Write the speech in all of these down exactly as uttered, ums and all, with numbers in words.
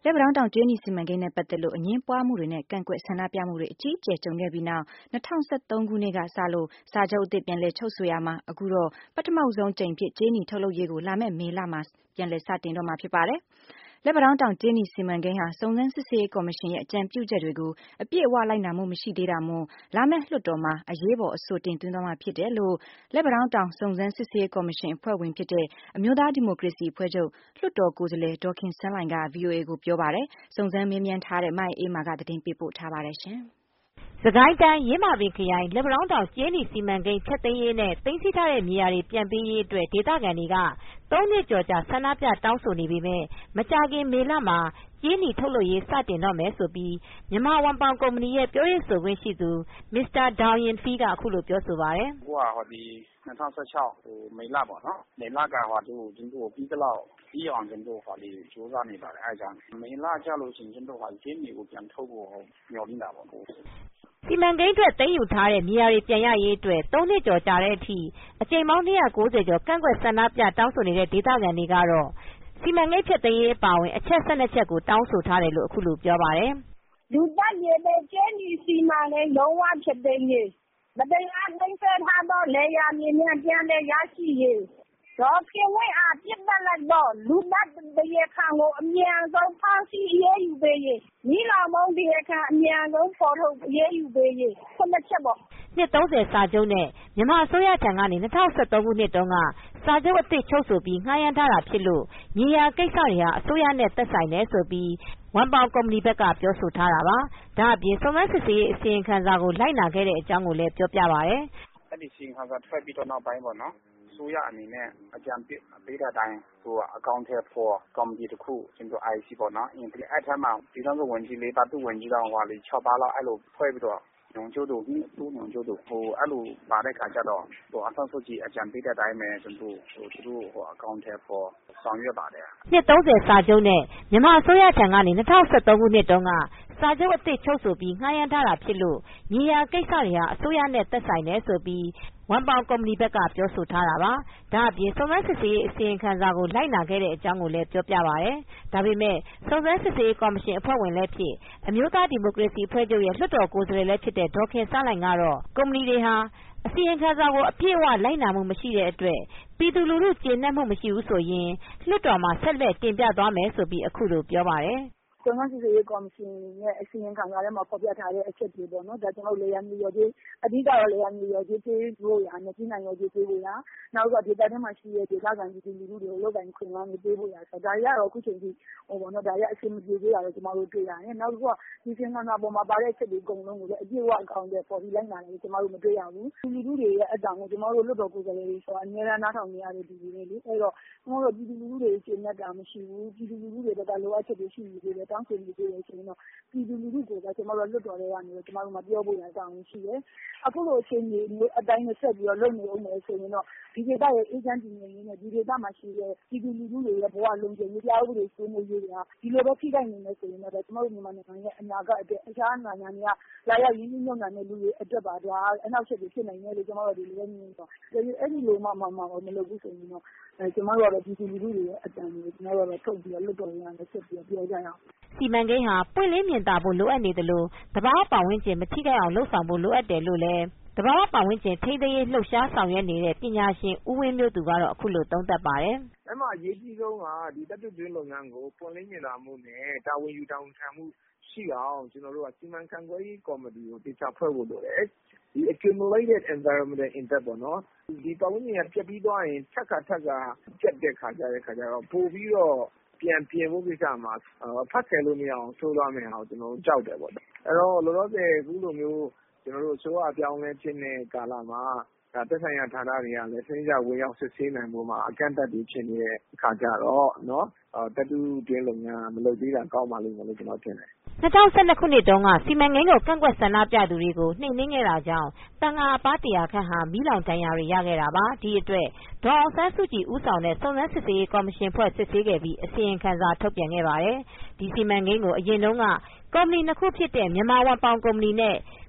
လက်ပံတောင်းတောင်ကြေးနီစီမံကိန်းနဲ့ပတ်သက်လို့အငင်းပွားမှုတွေနဲ့ကန့်ကွက်ဆန္ဒပြမှုတွေအကြီးအကျယ်ကြုံခဲ့ပြီးနောက်၂၀၁၃ခုနှစ်ကစလို့စာချုပ်အသစ်ပြန်လည်ချုပ်ဆိုရမှာအခုတော့ပထမဆုံးကြိမ်ဖြစ်ကြေးနီထုတ်လုပ်ရေးကိုလာမယ့်မေလမှာပြန်လည်စတင်တော့မှာဖြစ်ပါတယ်။လက်ပံတောင်းတောင်ကြေးနီစီမံကိန်းဟာစုံစမ်းစစ်ဆေးရေးကော်မရှင်ရဲ့အကြံပြုချက်တွေကိုအပြည့်အဝလိုက်နာမှုမရှိသေးတာမို့လာမယ့်လွှတ်တော်မှာအရေးပေါ်အဆိုတင်သွင်းသွားမှာဖြစ်တယ်လို့လက်ပံတောင်းတောင်စုံစမ်းစစ်ဆေးရေးကော်မရှင်အဖွဲ့ဝင်ဖြစ်တဲ့အမျိုးသားဒီမိုကရေစီအဖွဲ့ချုပ်လွှတ်တော်ကိုယ်စားလှယ်ဒေါ်ခင်စန်းလှိုင်က ဗွီအိုအေကိုပြောပါတယ်။စုံစမ်းမေးမြန်းထားတဲ့မအေးမာကသတင်းပေးပို့ထားပါတယ်ရှင်။စကိုင်းတိုင်းရင်းမာပင်ခရိုင်လက်ပံတောင်းတောင်ကြေးနီစီမံကိန်းဖျက်သိမ်းရေးနဲ့သိမ်းဆည်းထားတဲ့မြေယာတွေပြန်ပေးရေးအတွက်ဒေသခံတွေကသုံးနှစ်ကျော်ကြာဆန္ဒပြတောင်းဆိုနေပေမဲ့မကြာခင်မေလမှာကြေးနီထုတ်လုပ်ရေးစတင်တော့မယ်ဆိုပြီးမြန်မာဝန်ပောင်ကုမ္ပဏီရဲ့ပြောရေးဆိုခွင့်ရှိသူမစ္စတာဒေါင်ရင်ဖီးကအခုလိုပြောဆိုပါတယ်။အခုကဟောဒီ၂၀၁၆ဟိုမေလပေါ့နော်မေလကဟောသူကျွန်တော်ပြီးတော့ပြီးအောင်ကျွန်တော်ဟောဒီစူးစမ်းနေပါတယ်အဲဒါကြောင့်မေလကြလို့ရှိရင်ကျွန်တော်ဟောကြေးနီကိုပြန်ထုတ်ဖို့မျှော်လင့်တာပေါ့စီမံကိန်းအတွက်သိမ်းယူထားတဲ့မြေယာတွေပြန်ရရေးအတွက်သုံးနှစ်ကျော်ကြာတဲ့အထိအကြိမ်ပေါင်း၂၉၀ကျော်ကန့်ကွက်ဆန္ဒပြတောင်းဆိုနေတဲ့ဒေသခံတွေကတော့စီမံကိန်းဖျက်သိမ်းရေးအပါအဝင်အချက်၁၂ချက်ကိုတောင်းဆိုထားတယ်လို့အခုလိုပြောပါတယ်။လူတက်ရည်တဲ့ကြေးနီစီမံကိန်းလုံးဝဖျက်သိမ်းရေးမတရားသိမ်းဆည်းထားသောလေယာမြေများပြန်လည်ရရှိရေးဒေါ်ခင်ဝင်းအားပြစ်တက်လိုက်တော့လူတက်တရားခံကိုအမြန်ဆုံးဖမ်းဆီးအရေးယူပေးရေးမိလောင်မုံတရားခံအမြန်ဆုံးပေါ်ထုတ်အရေးယူပေးရေးခုနှစ်ချက်ပေါ့နှစ်သုံးဆယ်စာချုပ်နဲ့မြန်မာအစိုးရထံကနေ၂၀၁၃ခုနှစ်တုန်းကစာချုပ်အသစ်ချုပ်ဆိုပြီးငှားရမ်းထားတာဖြစ်လို့မြေယာကိစ္စတွေဟာအစိုးရနဲ့သက်ဆိုင်တယ်ဆိုပြီးဝန်ပောင်ကုမ္ပဏီဘက်ကပြောဆိုထားတာပါ။ဒါအပြင်စုံစမ်းစစ်ဆေးရေးအစီရင်ခံစာကိုလိုက်နာခဲ့တဲ့အကြောင်းကိုလည်းပြောပြပါရယ်။အဲ့ဒီအစီရင်ခံစာထွက်ပြီးတော့နောက်ပိုင်းပေါ့နော်။ဆိုရအနေနဲ့အကြံပေးပေးတဲ့အတိုင်းဟိုအကောင့်ထဲပေါ်ကော်မတီတစ်ခုကျွန်တော် I C ပေါ့နော်အင်ဒီအဲ့ထက်မှဒီတော့ဝန်ကြီးလေးပါသူဝန်ကြီးတော့ဟိုလေ၆ပါးလောက်အဲ့လိုဖွဲ့ပြီးတော့ညုံကျိုးတို့သူ့ညုံကျိုးတို့ဟိုအဲ့လိုပါတဲ့ခါကျတော့ဟိုအဆောင်စုကြည့်အကြံပေးတဲ့အတိုင်းပဲကျွန်တော်ဟိုသူတို့ဟိုအကောင့်ထဲပေါ်ဆောင်ရွက်ပါတယ်နှစ်သုံးဆယ်စာချုပ်နဲ့မြန်မာအစိုးရထံကနေ၂၀၁၃ခုနှစ်တုန်းကစာချုပ်အသစ်ချုပ်ဆိုပြီးငှားရမ်းထားတာဖြစ်လို့မြေယာကိစ္စတွေဟာအစိုးရနဲ့သက်ဆိုင်တယ်ဆိုပြီးဝန်ပောင်ကုမ္ပဏီဘက်ကပြောဆိုထားတာပါ။ဒါအပြင်စုံစမ်းစစ်ဆေးရေးအစီရင်ခံစာကိုလိုက်နာခဲ့တဲ့အကြောင်းကိုလည်းပြောပြပါရယ်။ဒါပေမဲ့စုံစမ်းစစ်ဆေးရေးကော်မရှင်အဖွဲ့ဝင်လည်းဖြစ်အမျိုးသားဒီမိုကရေစီအဖွဲ့ချုပ်ရဲ့လွှတ်တော်ကိုယ်စားလှယ်လည်းဖြစ်တဲ့ဒေါ်ခင်စန်းလှိုင်ကတော့ကုမ္ပဏီတွေဟာအစီရင်ခံစာကိုအပြည့်အဝလိုက်နာမှုမရှိတဲ့အတွက်ပြည်သူလူထုကျေနပ်မှုမရှိဘူးဆိုရင်လွှတ်တော်မှာဆက်လက်တင်ပြသွားမယ်ဆိုပြီးအခုလိုပြောပါတယ်။စုံစမ်းစစ်ဆေးရေးကော်မရှင်ရဲ့အစီရင်ခံစာထဲမှာဖော်ပြထားတဲ့အချက်တွေပေါ့နော်ဒါကျွန်တော်လေယာဉ်မျိုးရောကြီးအဓိကတော့လေယာဉ်မျိုးရောကြီးပေးဖို့ရနဲ့ပြည်နိုင်ရောကြီးပေးဖို့ရနောက်ကဒေသထဲမှာရှိတဲ့ဒေသခံပြည်သူလူထုတွေကိုလောက်တိုင်းခွင့်လန်းပေးဖို့ရဆိုဒါရတော့အခုချိန်ကြီးဟိုပေါ့နော်ဒါရအစီမပြေသေးတာတော့ကျွန်တော်တို့တွေ့ရတယ်နောက်တစ်ခုကဒီစင်ခံစာပေါ်မှာပါတဲ့အချက်တွေအကုန်လုံးကိုလည်းအပြည့်အဝအကောင့်တွေပေါ်ပြီးလိုက်လာတယ်ကျွန်တော်တို့မတွေ့ရဘူးလူလူတွေရဲ့အတောင်ကိုကျွန်တော်တို့လွတ်တော်ကိုယ်စားလှယ်တွေဆိုတာအများအားနားထောင်နေရတဲ့ဒီတွေလေအဲ့တော့ကျွန်တော်တို့ပြည်သူလူထုတွေရှင်းတတ်တာမရှိဘူးပြည်သူလူထုတွေကလိုအပ်ချက်တွေရှိနေသေးတယ်တောင်းဆိုနေသေးတယ်ဆိုရင်တော့ပြည်သူလူထုကိုကကျွန်တော်တို့လွတ်တော်တွေကနေကျွန်တော်တို့မပြောဖို့ရအောင်ရှိတယ်အခုလိုအချိန်ကြီးမျိုးအတိုင်းနဲ့ဆက်ပြီးတော့လုပ်နေအောင်မယ်ဆိုရင်တော့ဒီဒေသရဲ့အေဂျင့်တီနေနေနဲ့ဒီဒေသမှာရှိတဲ့ပြည်သူလူထုတွေရဲ့ဘဝလုံးကျရေးတရားဥပဒေစိုးမိုးရေးတွေကဒီလိုပဲထိခိုက်နေမယ်ဆိုရင်တော့ကျွန်တော်တို့မြန်မာနိုင်ငံရဲ့အနာဂတ်အတွက်အခြားနိုင်ငံတွေကလာရောက်ရင်းနှီးမြှုပ်နှံတဲ့လူတွေအတွက်ပါဒါအနောက်ချက်တွေဖြစ်နိုင်တယ်လို့ကျွန်တော်တို့ဒီလိုမျိုးဆိုအဲ့ဒီလိုမှမှမှမလုပ်ဘူးဆိုရင်တော့ကျွန်တော်တို့ကတော့ပြည်သူလူထုတွေရဲ့အတန်ကိုကျွန်တော်တို့ကတော့ထုတ်ပြီးတော့လွတ်တော်ရအောင်ဆက်ပြီးပြောကြရအောင်စီမံကိန်းဟာပွင့်လင်းမြင်သာဖို့လိုအပ်နေသလိုသဘာဝပတ်ဝန်းကျင်မထိခိုက်အောင်လုပ်ဆောင်ဖို့လိုအပ်တယ်လို့လည်းသဘာဝပတ်ဝန်းကျင်ထိန်းသိမ်းရေးလှုပ်ရှားဆောင်ရွက်နေတဲ့ပညာရှင်ဦးဝင်းမျိုးသူကတော့အခုလိုသုံးသပ်ပါတယ်။အဲ့မှာအရေးကြီးဆုံးကဒီတပ်တွင်းလုပ်ငန်းကိုပွင့်လင်းမြင်သာမှုနဲ့တာဝန်ယူတာဝန်ခံမှုရှိအောင်ကျွန်တော်တို့ကစီမံခန့်ခွဲရေးကော်မတီကိုတေချာဖွဲ့ဖို့လိုတယ်။ဒီ accumulated environmental impact ပေါ့နော်။ဒီပတ်ဝန်းကျင်ကပြတ်ပြီးသွားရင်ထပ်ခါထပ်ခါပြတ်တဲ့ခါကြတဲ့ခါကျတော့ပို့ပြီးတော့ပြန်ပြင်ဖို့ကိစ္စမှာဖတ်ခဲ့လို့မရအောင်ဆိုးသွားမယ်အောင်ကျွန်တော်တို့ကြောက်တယ်ပေါ့။အဲ့တော့လောလောဆယ်အခုလိုမျိုးကျွန်တော်တို့အစိုးရအပြောင်းလဲဖြစ်တဲ့ကာလမှာဒါသက်ဆိုင်ရာဌာနတွေကလည်းစနစ်ကျဝင်ရောက်စစ်ဆေးနိုင်ဖို့မှာအကန့်အသတ်တွေဖြစ်နေတဲ့အခါကျတော့နော်တပ်တူတွင်းလုပ်ငန်းမလုပ်သေးတာကောင်းပါလိမ့်မယ်လို့ကျွန်တော်ထင်တယ်၂၀၁၂ခုနှစ်တုန်းကစီမံကိန်းကိုကန့်ကွက်ဆန္ဒပြသူတွေကိုနှိမ်နင်းခဲ့တာကြောင့်တန်ဃာအပါးတရာခန့်ဟာမီးလောင်ဒဏ်ရာတွေရခဲ့တာပါဒီအတွက်ဒေါ်အောင်ဆန်းစုကြည်ဦးဆောင်တဲ့စုံစမ်းစစ်ဆေးရေးကော်မရှင်ဖွဲ့စစ်ဆေးခဲ့ပြီးအစီရင်ခံစာထုတ်ပြန်ခဲ့ပါတယ်ဒီစီမံကိန်းကိုအရင်တုန်းကကော်မတီနှစ်ခုဖြစ်တဲ့မြန်မာဝန်ပောင်ကုမ္ပဏီနဲ့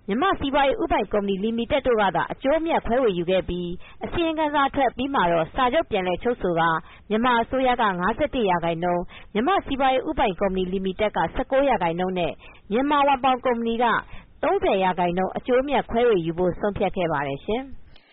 မြန်မာ့စီးပွားရေးဦးပိုင်ကုမ္ပဏီလီမီတက်တို့ကသာအကျိုးအမြတ်ခွဲဝေယူခဲ့ပြီးအစီရင်ခံစာထွက်ပြီးမှတော့စာချုပ်ပြန်လည်ချုပ်ဆိုကာမြန်မာအစိုးရက ၅၁ ရာခိုင်နှုန်း၊ မြန်မာ့စီးပွားရေးဦးပိုင်ကုမ္ပဏီလီမီတက်က ၁၉ ရာခိုင်နှုန်းနဲ့ မြန်မာဝမ်ပေါင်ကုမ္ပဏီက ၃၀ ရာခိုင်နှုန်းအကျိုးအမြတ်ခွဲဝေယူဖို့ဆုံးဖြတ်ခဲ့ပါတယ်ရှင်။